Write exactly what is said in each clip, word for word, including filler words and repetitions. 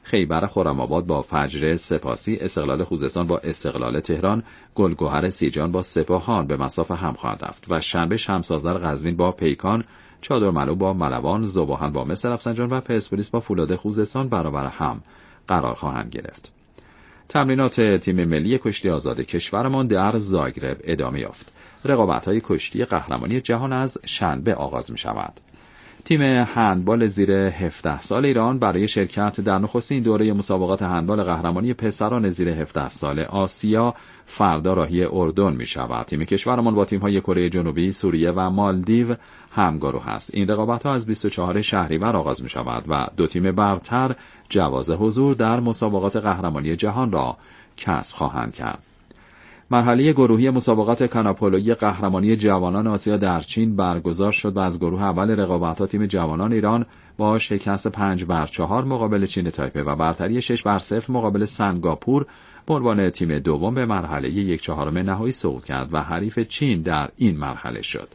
خیبر خرم‌آباد با فجر سپاسی، استقلال خوزستان با استقلال تهران، گلگهر سیجان با سپاهان به مصاف هم خواهند رفت و شنبه شمس‌آذر قزوین با پیکان، چادرملو با ملوان، ذوباهن با مس رفسنجان و پرسپولیس با فولاد خوزستان برابر هم قرار خواهند گرفت. تمرینات تیم ملی کشتی آزاد کشورمان در زاگرب ادامه یافت. رقابت‌های کشتی قهرمانی جهان از شنبه آغاز می‌شود. تیم هندبال زیر هفده سال ایران برای شرکت در نخستین دوره مسابقات هندبال قهرمانی پسران زیر هفده سال آسیا فردا راهی اردن می شود. تیم کشورمان با تیم‌های کره جنوبی، سوریه و مالدیو همگروه است. این رقابت‌ها از بیست و چهارم شهریور آغاز می شود و دو تیم برتر جواز حضور در مسابقات قهرمانی جهان را کسب خواهند کرد. مرحله گروهی مسابقات کاناپولویی قهرمانی جوانان آسیا در چین برگزار شد و از گروه اول رقابت‌ها تیم جوانان ایران با شکست پنج بر چهار مقابل چین تایپه و برتری شش بر صفر مقابل سنگاپور به عنوان تیم دوم به مرحله یک چهارم نهایی صعود کرد و حریف چین در این مرحله شد.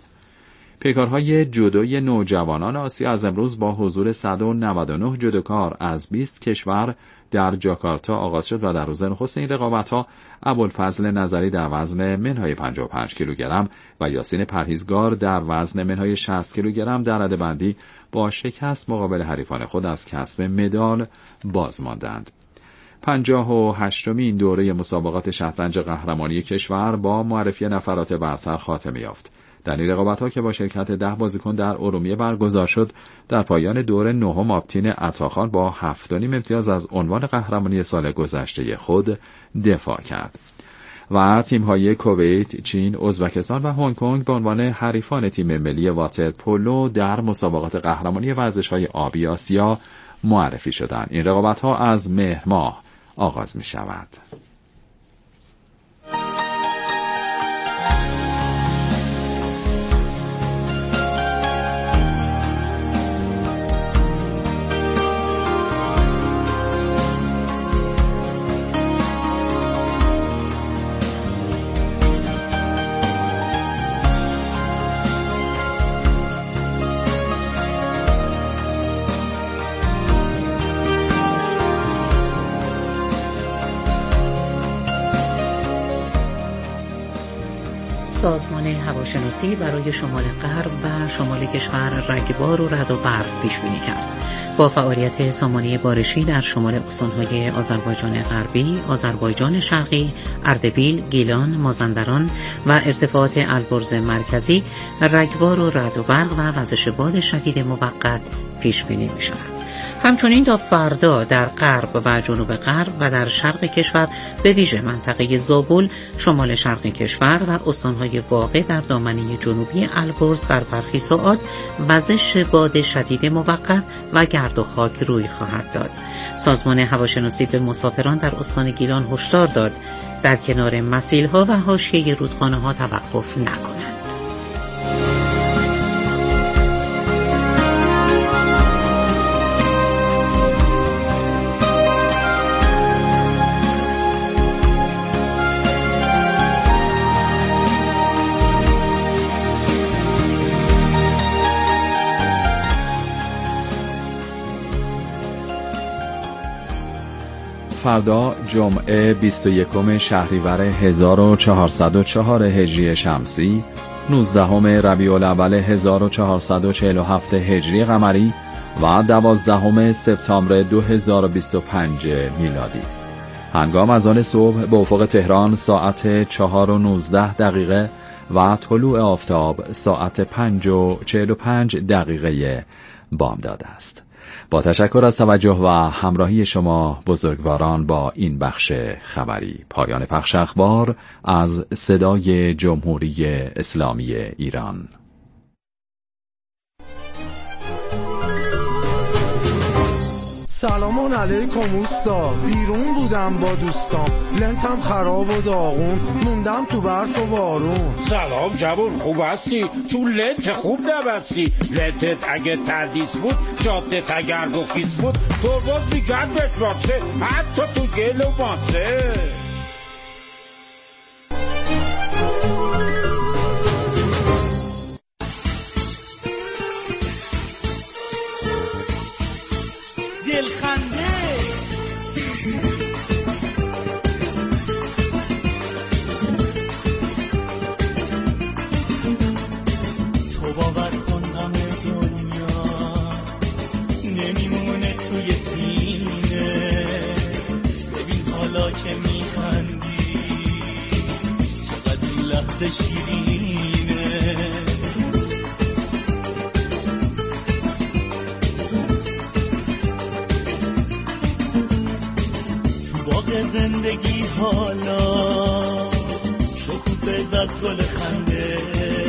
پیکارهای جودوی نوجوانان آسیا از امروز با حضور صد و نود و نه جودوکار از بیست کشور در جاکارتا آغاز شد و در روز نخست این رقابت‌ها ابوالفضل نظری در وزن منهای پنجاه و پنج کیلوگرم و یاسین پرهیزگار در وزن منهای شصت کیلوگرم در رده‌بندی با شکست مقابل حریفان خود از کسب مدال باز ماندند. پنجاه و هشتمین دوره مسابقات شطرنج قهرمانی کشور با معرفی نفرات برتر خاتمه یافت. در این رقابت‌ها که با شرکت ده بازیکن در ارومیه برگزار شد، در پایان دور نهم آبتین عطاخان با هفت و نیم امتیاز از عنوان قهرمانی سال گذشته خود دفاع کرد و تیم‌های کویت، چین، ازبکستان و هنگ کنگ به عنوان حریفان تیم ملی واترپولو در مسابقات قهرمانی ورزش‌های آبی آسیا معرفی شدند. این رقابت‌ها از مهر ماه آغاز می‌شود. سازمان هواشناسی برای شمال غرب و شمال کشور رگبار و رعد و برق پیش بینی کرد. با فعالیت سامانه بارشی در شمال استان‌های آذربایجان غربی، آذربایجان شرقی، اردبیل، گیلان، مازندران و ارتفاعات البرز مرکزی، رگبار و رعد و برق و وزش باد شدید موقت پیش بینی می‌شود. همچنین تا فردا در غرب و جنوب غرب و در شرق کشور به ویژه منطقه زابل، شمال شرق کشور و استان‌های واقع در دامنه جنوبی البرز در برخی ساعات وزش باد شدید موقت و گرد و خاک روی خواهد داد. سازمان هواشناسی به مسافران در استان گیلان هشدار داد در کنار مسیل‌ها و حاشیه رودخانه‌ها توقف نکنند. فردا جمعه بیست و یکم شهریور هزار و چهارصد و چهار هجری شمسی، نوزدهم ربیع الاول هزار و چهارصد و چهل و هفت هجری قمری و دوازدهم سپتامبر دو هزار و بیست و پنج میلادی است. هنگام اذان صبح به افق تهران ساعت چهار و نوزده دقیقه و طلوع آفتاب ساعت پنج و چهل و پنج دقیقه بامداد است. با تشکر از توجه و همراهی شما بزرگواران با این بخش خبری، پایان پخش اخبار از صدای جمهوری اسلامی ایران. سلام علیکم اوستا، بیرون بودم با دوستام، لنتم خراب و داغون، موندم تو برف و بارون. سلام جوون، خوب هستی؟ تو لنت خوب نبستی. لنتت اگه تردیس بود، جادت اگر گفیز بود، تو باز دیگر بهت باشه، حتی تو گل و ماسه. دلخنده قصه شیرینه. تو باغ زندگی حالا شکوفه زد گل خنده،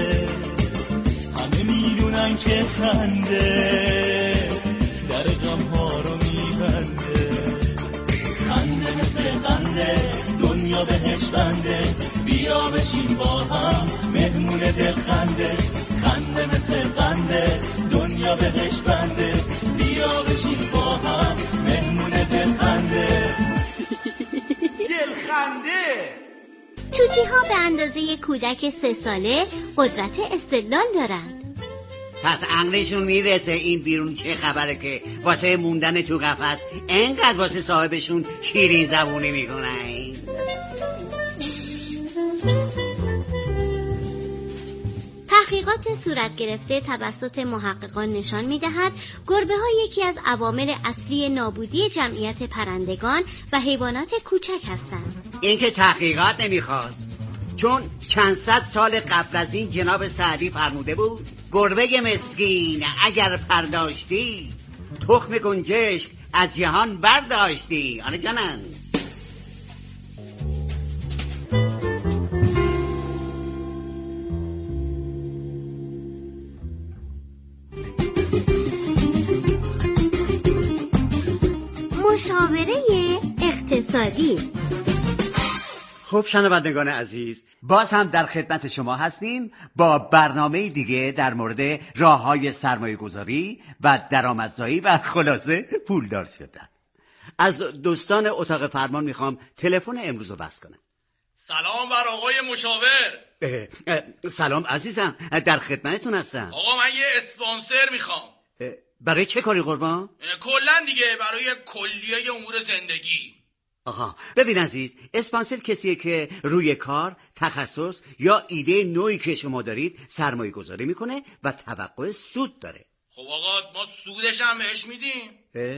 همه میدونن که خنده در غم ها رو میبنده. خنده مثل خنده دنیا بهش بنده، بیا بشین با هم مهمون دل خنده. خنده مثل خنده دنیا بهش بنده، بیا بشین با هم مهمون دل خنده. دل خنده. توتی ها به اندازه کودک سه ساله قدرت استدلال دارند. پس عقلشون میرسه این بیرون چه خبره که واسه موندن تو قفس انقدر واسه صاحبشون شیرین زبونی میکنن. تحقیقات صورت گرفته توسط محققان نشان می‌دهد گربه ها یکی از عوامل اصلی نابودی جمعیت پرندگان و حیوانات کوچک هستند. این که تحقیقات نمیخواد، چون چند صد سال قبل از این جناب سعدی فرموده بود گربه مسکین اگر پرداشتی تخم گنجشک از جهان برداشتی. آره جانم. مشاوره اقتصادی. خب شنوندگان عزیز، باز هم در خدمت شما هستیم با برنامه دیگه در مورد راه‌های سرمایه‌گذاری و درآمدزایی و خلاصه پولدار شدن. از دوستان اتاق فرمان میخوام تلفن امروز رو بس کنم. سلام بر آقای مشاور. اه اه سلام عزیزم، در خدمتتون هستم. آقا من یه اسپانسر میخوام. برای چه کاری قربان؟ کلن دیگه، برای کلیه امور زندگی. آها ببین عزیز، اسپانسر کسیه که روی کار، تخصص یا ایده نوعی که شما دارید سرمایه گذاری میکنه و توقع سود داره. خب آقا ما سودش هم بهش میدیم.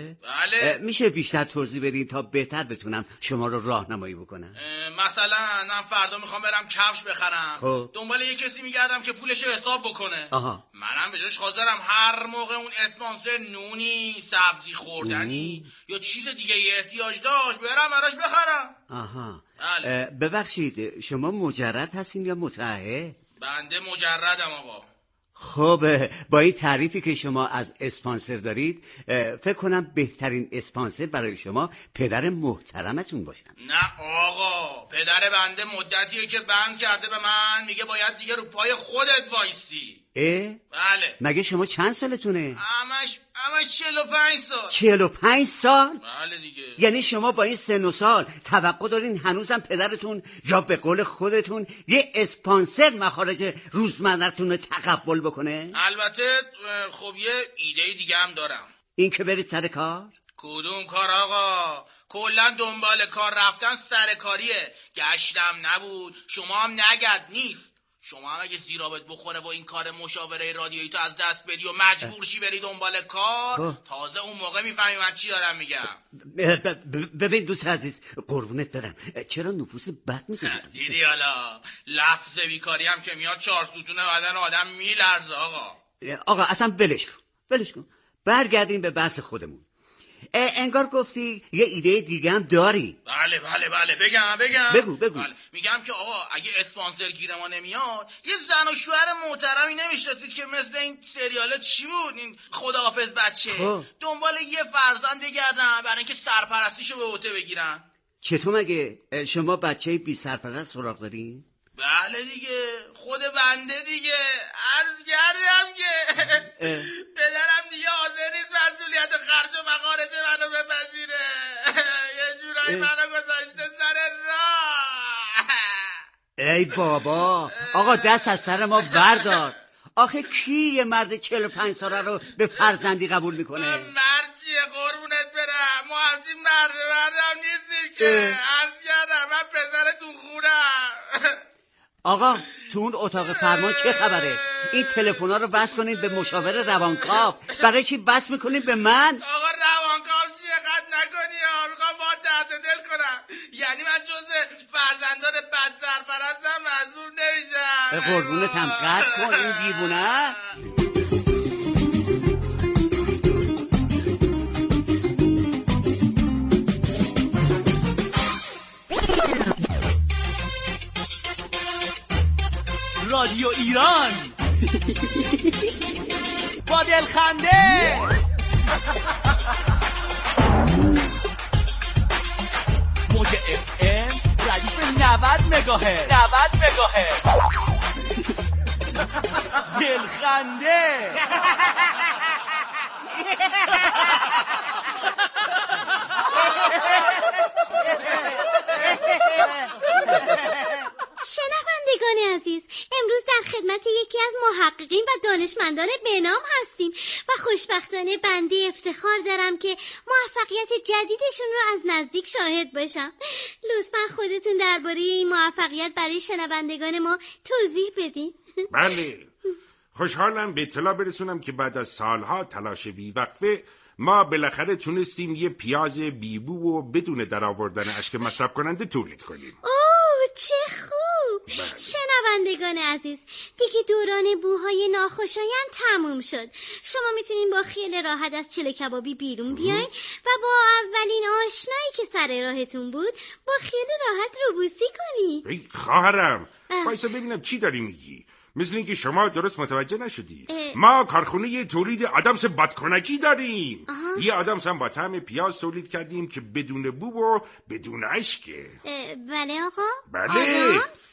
بله. میشه بیشتر توضیح بدین تا بهتر بتونم شما رو راهنمایی بکنم؟ مثلا من فردا میخوام برم کفش بخرم. خب. دنبال یه کسی میگردم که پولش رو حساب بکنه. آها. منم به جاش حاضرم هر موقع اون اسپانسر نونی، سبزی خوردنی یا چیز دیگه احتیاج داشت برم براش بخرم. آها. بله. ببخشید شما مجرد هستین یا متعهد؟ بنده مجردم آقا. خب با این تعریفی که شما از اسپانسر دارید فکر کنم بهترین اسپانسر برای شما پدر محترمتون باشن. نه آقا، پدر بنده مدتیه که بند کرده به من، میگه باید دیگه رو پای خودت وایسی. اه؟ بله. مگه شما چند سالتونه؟ همش همش چهل و پنج سال. چهل و پنج سال؟ بله دیگه. یعنی شما با این سن و سال توقع دارین هنوزم پدرتون یا به قول خودتون یه اسپانسر مخارج روزمره‌تون رو تقبل بکنه؟ البته خب یه ایده دیگه هم دارم. این که برید سر کار؟ کدوم کار آقا؟ کلا دنبال کار رفتن سرکاریه. گشتم نبود، شما هم نگرد نیست. شما هم اگه زیرابت بخوره و این کار مشاوره رادیویی تو از دست بدی و مجبور شی بری دنبال کار، تازه اون موقع میفهمی من چی دارم میگم. ببین دوست عزیز، قربونت برم، چرا نفوس بد میزنی؟ دیدی حالا لفظ بیکاری هم که میاد چهار ستون بدن آدم میلرزه آقا. آقا اصلا ولش کن ولش کن برگردیم به بحث خودمون. انگار گفتی یه ایده دیگه هم داری. بله بله بله بگم بگم بگو بگو. بله. میگم که آقا اگه اسپانسر گیر ما نمیاد، یه زن و شوهر محترمی نمیشناسید که مثل این سریاله چی بود، این خداحافظ بچه خواه. دنبال یه فرزند بگردن برای اینکه سرپرستیشو به عهده بگیرن. چطور مگه شما بچه بی سرپرست سراغ دارین؟ بله دیگه، خود بنده دیگه. عرض کردم که پدرم دیگه حاضر نیست مسئولیت خرج و مخارج منو بپذیره. یه جورایی منو گذاشته سر راه. ای بابا آقا دست از سر ما بردار. آخه کی یه مرد چهل و پنج ساله رو به فرزندی قبول میکنه؟ مرد چیه قربونت برم، ما همچین مرد مردم نیستیم که. عرض کردم من پسرتون خونم. آقا تو اون اتاق فرمان چه خبره؟ این تلفن‌ها رو بس کنید به مشاور روانکاو. برای چی بس میکنید به من؟ آقا روانکاو چیه قد نکنی ها، میخوام با درد دل کنم. یعنی من جز فرزندان بد سرپرستم معذور نمیشم. قربونتم قطع کن این دیوونه. رادیو ایران با دلخنده موج اف ام ردیف نود مگاهرتز نود مگاهرتز دلخنده. شنوندگان عزیز، امروز در خدمت یکی از محققین و دانشمندان بنام هستیم و خوشبختانه بنده افتخار دارم که موفقیت جدیدشون رو از نزدیک شاهد باشم. لطفاً خودتون درباره این موفقیت برای شنوندگان ما توضیح بدین. بله، خوشحالم به اطلاع برسونم که بعد از سالها تلاش بیوقفه ما بالاخره تونستیم یه پیاز بیبو و بدون درآوردن اشک مصرف کننده تولید کنیم. اوه چه خوب. بله. شنوندگان عزیز، دیگه دوران بوهای ناخوشایند تموم شد. شما میتونین با خیال راحت از چله کبابی بیرون بیاین و با اولین آشنایی که سر راهتون بود با خیال راحت روبوسی کنی. ای خواهرم، بایستا ببینم چی داری میگی. مثل اینکه شما درست متوجه نشدی. اه. ما کارخونه تولید آدامس بادکنکی داریم. آه. یه آدامس هم با طعم پیاز تولید کردیم که بدون بو و بدون اشکه. بله آقا؟ بله آدامس؟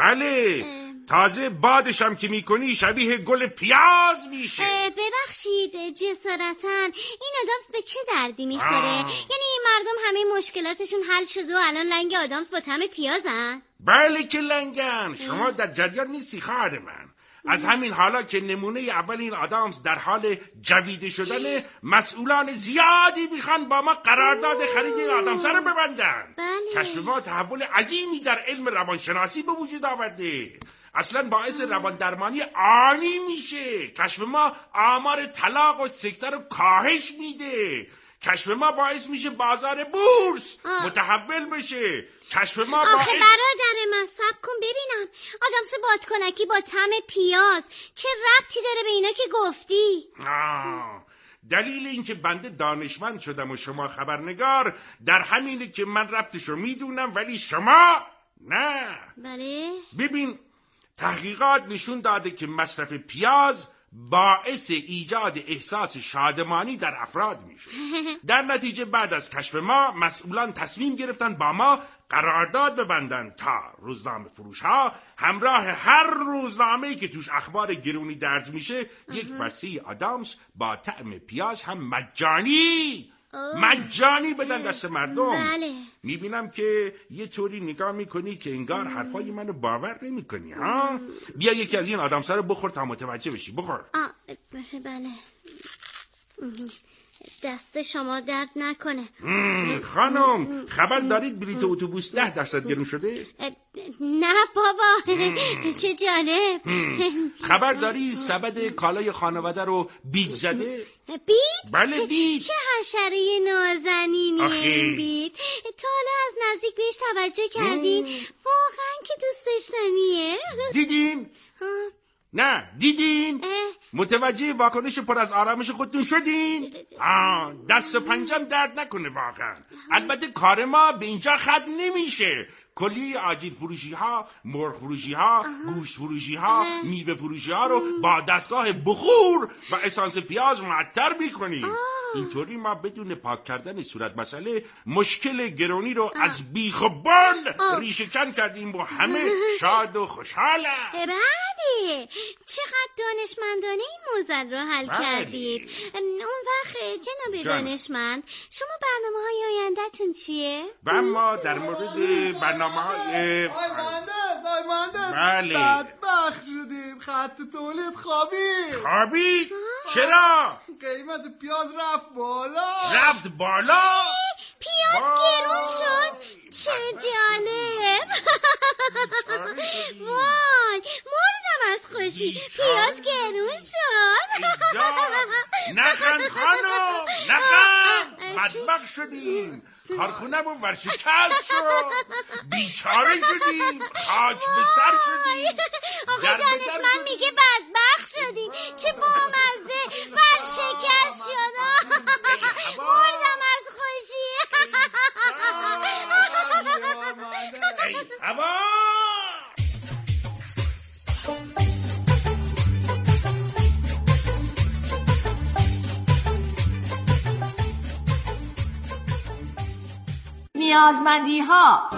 بله اه. تازه بادش هم که میکنی شبیه گل پیاز میشه. ببخشید جسارتاً، این آدامس به چه دردی میخوره؟ یعنی مردم همه مشکلاتشون حل شده و الان لنگ آدامس با طعم پیازن؟ بله که لنگن. شما در جریان نیستی خواهر من. از همین حالا که نمونه اول این آدامس در حال جویده شدن، مسئولان زیادی میخوان با ما قرارداد خرید این آدامس رو ببندن. بله. کشف ما تحول عظیمی در علم روانشناسی به وجود آورده. اصلا باعث روان درمانی آنی میشه. کشف ما آمار طلاق و سکته رو کاهش میده. کشف ما باعث میشه بازار بورس آه. متحول بشه. کشف ما آخه باعث... برادر من صبر کن ببینم. آدامس بادکنکی با طعم پیاز چه ربطی داره به اینا که گفتی؟ آه. دلیل این که بنده دانشمند شدم و شما خبرنگار در همینه که من ربطشو میدونم ولی شما نه. بله. ببین، تحقیقات نشون داده که مصرف پیاز باعث ایجاد احساس شادمانی در افراد میشه. در نتیجه بعد از کشف ما مسئولان تصمیم گرفتن با ما قرارداد ببندن تا روزنامه فروش ها همراه هر روزنامه‌ای که توش اخبار گرونی درج میشه یک بسته آدامس با طعم پیاز هم مجانی مجانی بدن دست مردم. بله. میبینم که یه طوری نگاه میکنی که انگار حرفای منو باور نمیکنی ها. بیا یکی از این آدامسا رو بخور تا متوجه بشی. بخور. آه بله. دست شما درد نکنه. خانم، خبر دارید بلیط اتوبوس ده درصد گرون شده؟ نه بابا. چه جالب. خبر داری سبد کالای خانواده رو بید زده؟ بید؟ بله بید. چه حشره نازنینیه این بید. تا حالا از نزدیک بهش توجه کردین؟ واقعا که دوست داشتنیه. دیدین؟ نه دیدین؟ اه. متوجه واکنش پر از آرامش خودتون شدین؟ آه دست و پنجم درد نکنه واقعا. البته کار ما به اینجا ختم نمیشه. کلیه آجیل فروشی ها، مرغ فروشی ها، گوشت فروشی ها، میوه فروشی ها رو با دستگاه بخور و اسانس پیاز معطر میکنیم. اینطوری ما بدون پاک کردن صورت مسئله مشکل گرونی رو آه. از بیخ و بن ریشه کن کردیم و همه شاد و خوشحالن. بله، چقدر دانشمندانه این موضوع رو حل بله. کردید. اون وقت جناب جان. دانشمند، شما برنامه های آینده‌تون چیه؟ و ما در مورد برنامه های آی مهندس آی مهندس بله بدبخت شدیم. خط تولید خوابید. خوابید؟ چرا؟ قیمت پیاز رفت بالا. رفت بالا؟ پیاز گرون شد؟ چه جالب. وای مردم از خوشی. پیاز گرون شد. نخند خانم نخند. بدبخت شدیم، کارخونمون ورشکست شد، بیچاره شدیم، خاک به سر شدیم. آقا دانشمند میگه بدبخت شدیم، چه بامزه. ورشکست شد، مردم از خوشی. ای هوا نیازمندی ها.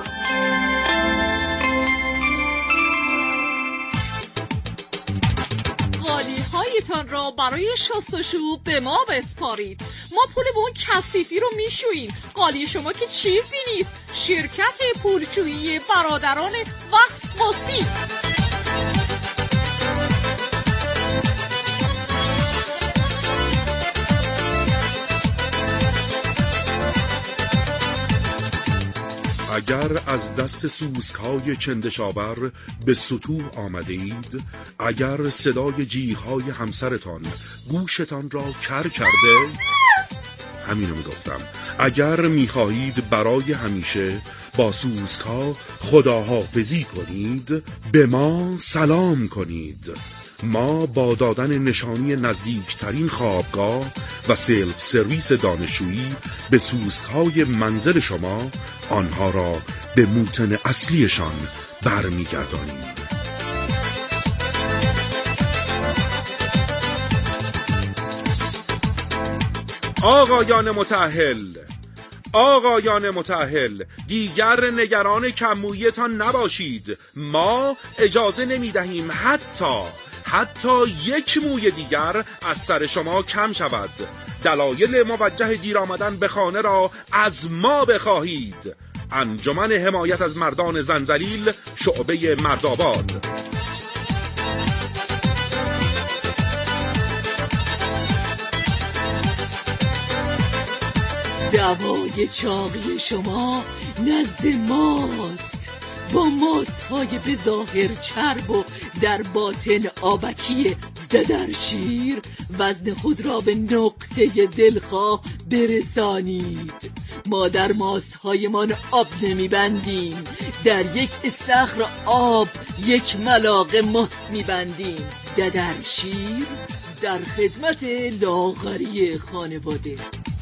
قالی هایتان را برای شستشو به ما بسپارید. ما پول به اون کثیفی رو میشوییم. قالی شما که چیزی نیست. شرکت پولشویی برادران وسواسی. اگر از دست سوسکای چندشاور به سطوح آمده اید، اگر صدای جیغ‌های همسرتان گوشتان را کر کرده، همینو میگفتم، اگر میخواهید برای همیشه با سوسکا خداحافظی کنید، به ما سلام کنید. ما با دادن نشانی نزدیکترین خوابگاه و سلف سرویس دانشجویی به سوسک‌های منزل شما آنها را به موطن اصلیشان برمیگردانیم. آقایان متأهل، آقایان متأهل، دیگر نگران کم‌مویی‌تان نباشید. ما اجازه نمی‌دهیم حتی حتی یک موی دیگر از سر شما کم شود. دلایل موجه دیر آمدن به خانه را از ما بخواهید. انجمن حمایت از مردان زنجلیل، شعبه مردآباد. دوای چاقی شما نزد ماست، با ماست های به ظاهر چرب و در باطن آبکی ددرشیر. وزن خود را به نقطه دلخواه برسانید. ما در ماست هایمان آب نمی بندیم، در یک استخر آب یک ملاقه ماست می بندیم. ددرشیر در خدمت لاغری خانواده.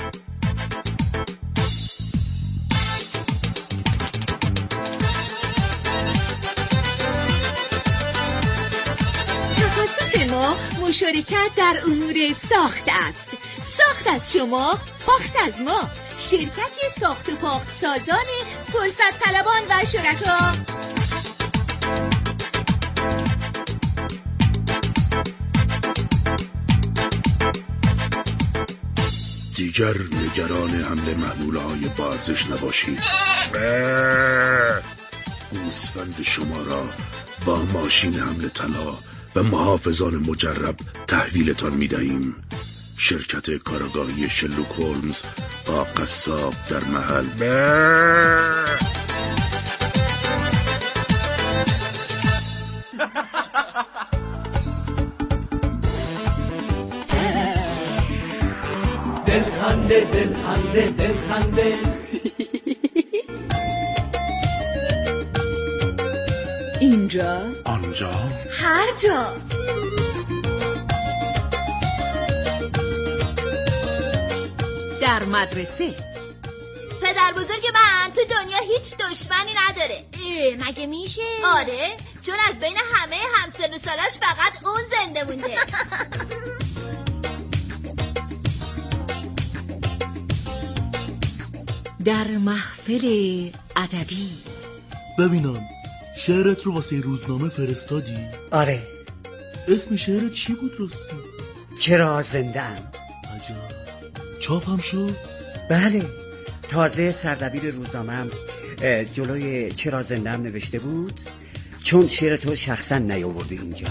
تخصص ما مشارکت در امور ساخت است. ساخت از شما، پاخت از ما. شرکت ساخت و پاخت سازان فرصت طلبان و شرکا. دیگر نگران حمل محموله‌های با ارزش نباشید. گوسفند شما را با ماشین حمل طلا و محافظان مجرب تحویلتان می‌دهیم. شرکت کارآگاهی شلوک هولمز با قصاب در محل. دل خنده دل خنده دل خنده. اینجا، آنجا، هر جا. در مدرسه. پدر بزرگ من تو دنیا هیچ دشمنی نداره. اه مگه میشه؟ آره، چون از بین همه همسن و سالاش فقط اون زنده مونده. در محفل ادبی. ببینم شعرت رو واسه روزنامه فرستادی؟ آره. اسم شعرت چی بود راستی؟ چرا زنده‌ام. عجب. چاپ هم شد؟ بله، تازه سردبیر روزنامه‌ام جلوی چرا زنده‌ام نوشته بود، چون شعر تو شخصا نیاورده اینجا.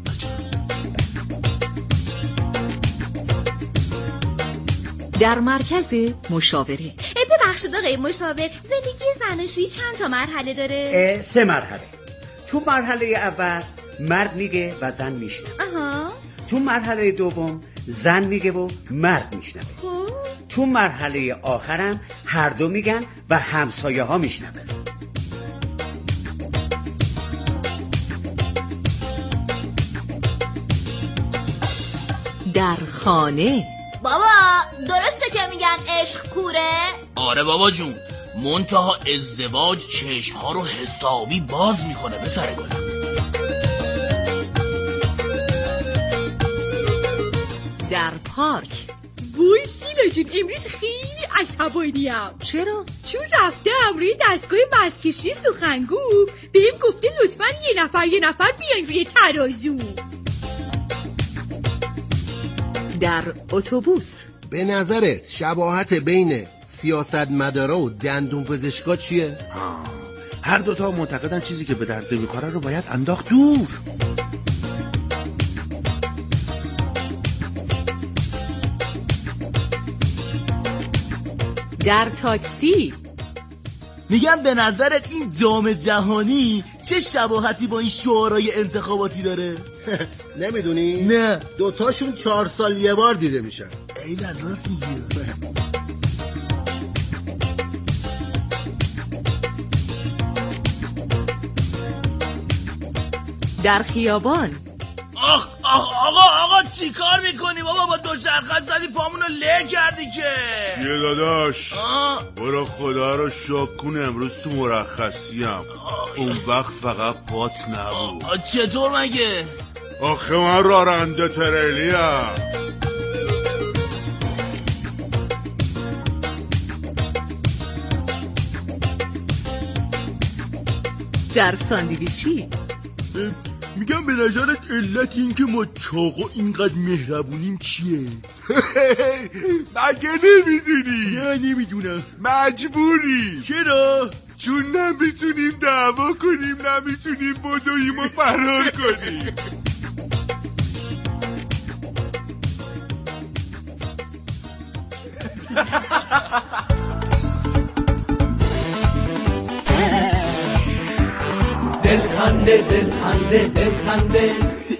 در مرکز مشاوره. ببخشید آقای مشاور، زندگی زناشویی چند تا مرحله داره؟ سه مرحله. تو مرحله اول مرد میگه و زن میشنوه. آها. تو مرحله دوم زن میگه و مرد میشنوه. تو مرحله آخرم هر دو میگن و همسایه ها میشنوه. در خانه. بابا درسته که میگن عشق کوره؟ آره بابا جون، منتها ازدواج چشم ها رو حسابی باز میکنه به سر گلم. در پارک. وای شیلا جون امروز خیلی عصبانیم. چرا؟ چون رفتم روی دستگاه مسکشی سخنگو بهم گفته لطفا یه نفر یه نفر بیاین روی ترازو. در اتوبوس. به نظرت شباهت بین سیاستمدارا و دندون پزشکا چیه؟ هر دوتا معتقدن چیزی که به درد میخوره رو باید انداخت دور. در تاکسی. میگم به نظرت این جام جهانی چه شباهتی با این شعارهای انتخاباتی داره؟ نمیدونی؟ نه. دوتاشون چهار سال یه بار دیده میشن. ای در راست میگی. در خیابان. آخ آخ آقا آقا چی کار میکنی بابا؟ با دوچرخه زدی پامونو له کردی که. چیه داداش؟ برو خدا رو شکر کن امروز تو مرخصیم. اون وقت فقط پات نبود. چطور مگه؟ آخه من راننده تریلیم. در ساندویچی. میگم به نظرت علت این که ما چاقا اینقدر مهربونیم چیه؟ مگه نمیدونی؟ نه نمیدونم. مجبوری. چرا؟ چون نمیتونیم دعوا کنیم، نمیتونیم بدویم و فرار کنیم. دل خنده دل خنده دل خنده.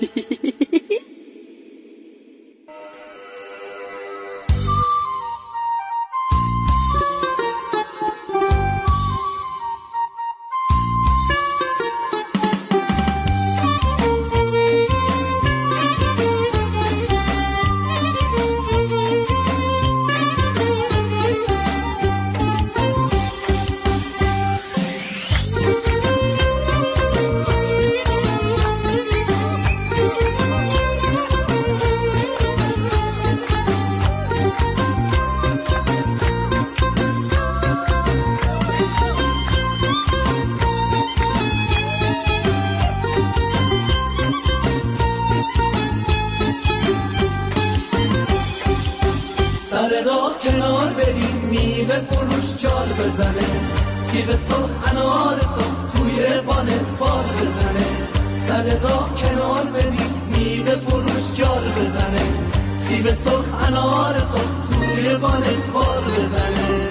کنار بریم میوه فروش جال بزنه، سیب سرخ انار سرخ توی وانت بار بزنه. سر راه کنار بریم میوه فروش جال بزنه، سیب سرخ انار سرخ توی وانت بار بزنه.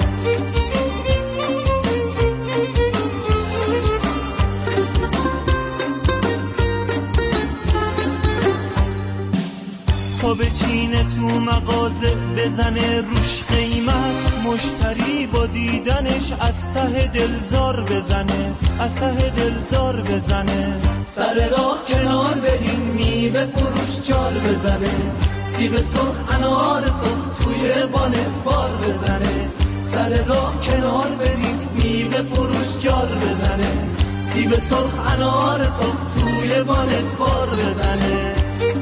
تا به چینه تو مغازه بزنه روش قیمت، مشتری با دیدنش از ته دلزار بزنه، از ته دلزار بزنه. سر راه کنار بریم میوه فروش جال بزنه، سیب سرخ انار سرخ توی وانت بار بزنه. سر راه کنار بریم میوه فروش جال بزنه، سیب سرخ انار سرخ توی وانت بار بزنه.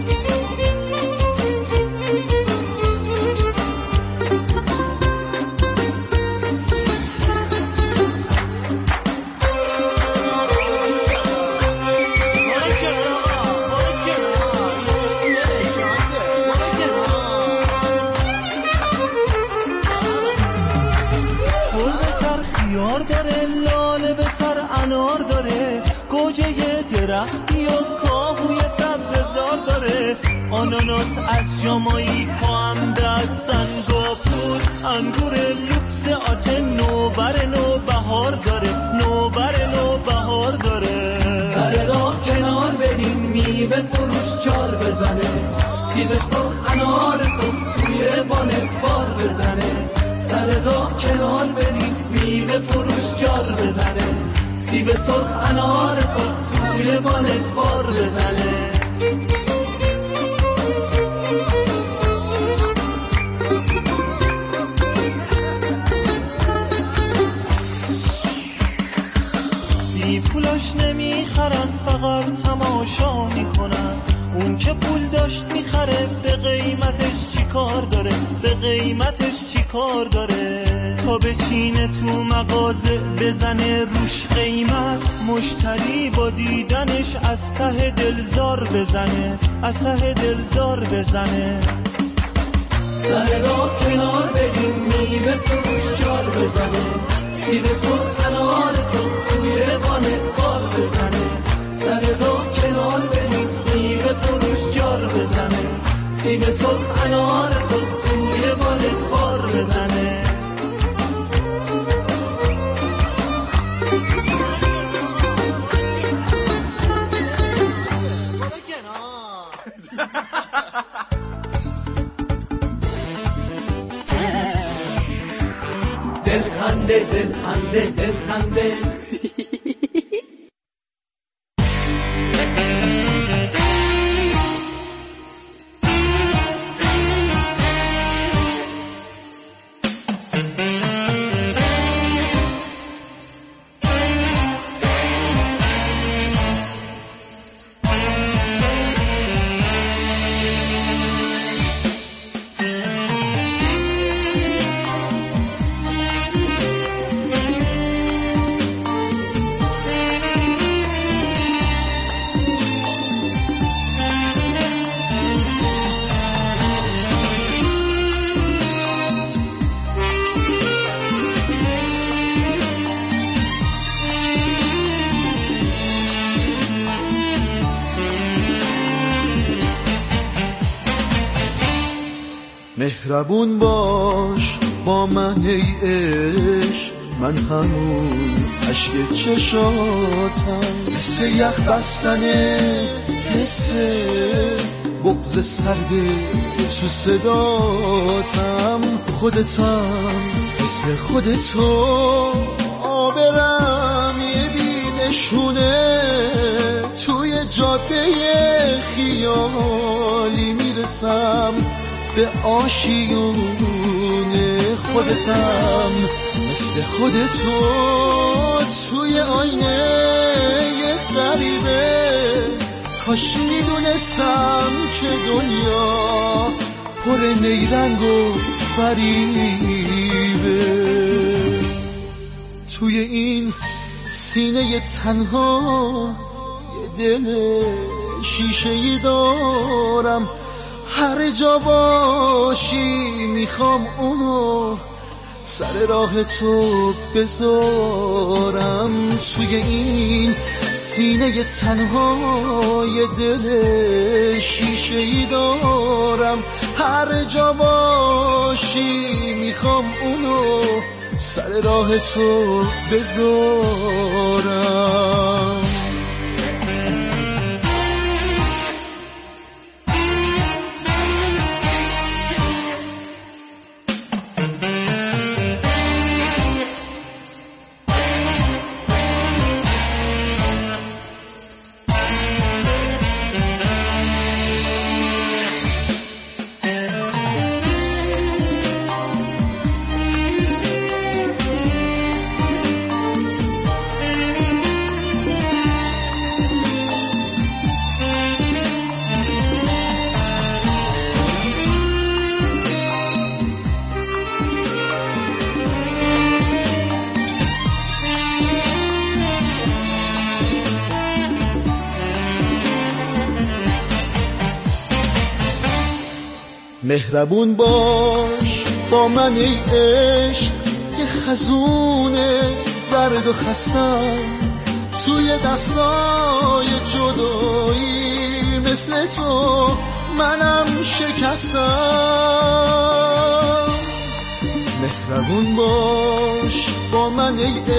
داره لاله به سر انار داره، گوجه درختی و کاهوی سبز زار داره. آناناس از جامائیکا هم از سنگاپور، انگور لوکس آتن نوبر نو بهار داره، نوبر نو بهار داره. سر راه کنار بریم میوه فروش جال بزنه، سیب سرخ انار کنار بریم میوه فروش جار بزنه، سیب سرخ انار سرخ توی بالت بار بزنه. بی پولاش نمیخرن فقط تماشا میکنن، اون که پول داشت میخره به قیمتش چی کار داره، به قیمتش چی کار داره. تا بچینه تو مغازه بزنه روش قیمت، مشتری با دیدنش از ته دلزار بزنه، از ته دلزار بزنه. سر راه کنار بریم میوه فروش جار بزنه، سیب سرخ انار سرخ توی بالت بار بزنه. سر راه کنار بریم میوه فروش جار بزنه، سیب سرخ انار سرخ توی بالت بار بزنه. دل خنده دل خنده دل خنده. مهربون باش با من ای عشق، من همون عشق چشاتم، مثل یخ بستنه، مثل بغض سرده تو صداتم. خودتم مثل خودتو آبرم یه بی نشونه، توی جاده خیالی میرسم به آشیونه. خودتم مثل خودتو توی آینه یه غریبه، کاش میدونستم که دنیا پر نیرنگ و فریبه. توی این سینه تنها یه دل شیشه‌ای دارم، هر جا باشی میخوام اونو سر راه تو بذارم. توی این سینه تنها یه دل شیشه‌ای دارم، هر جا باشی میخوام اونو سر راه تو بذارم. مهربون باش با من ای عشق، یه خزون زرد و خستم توی دستای جدایی، مثل تو منم شکستم. مهربون باش با من ای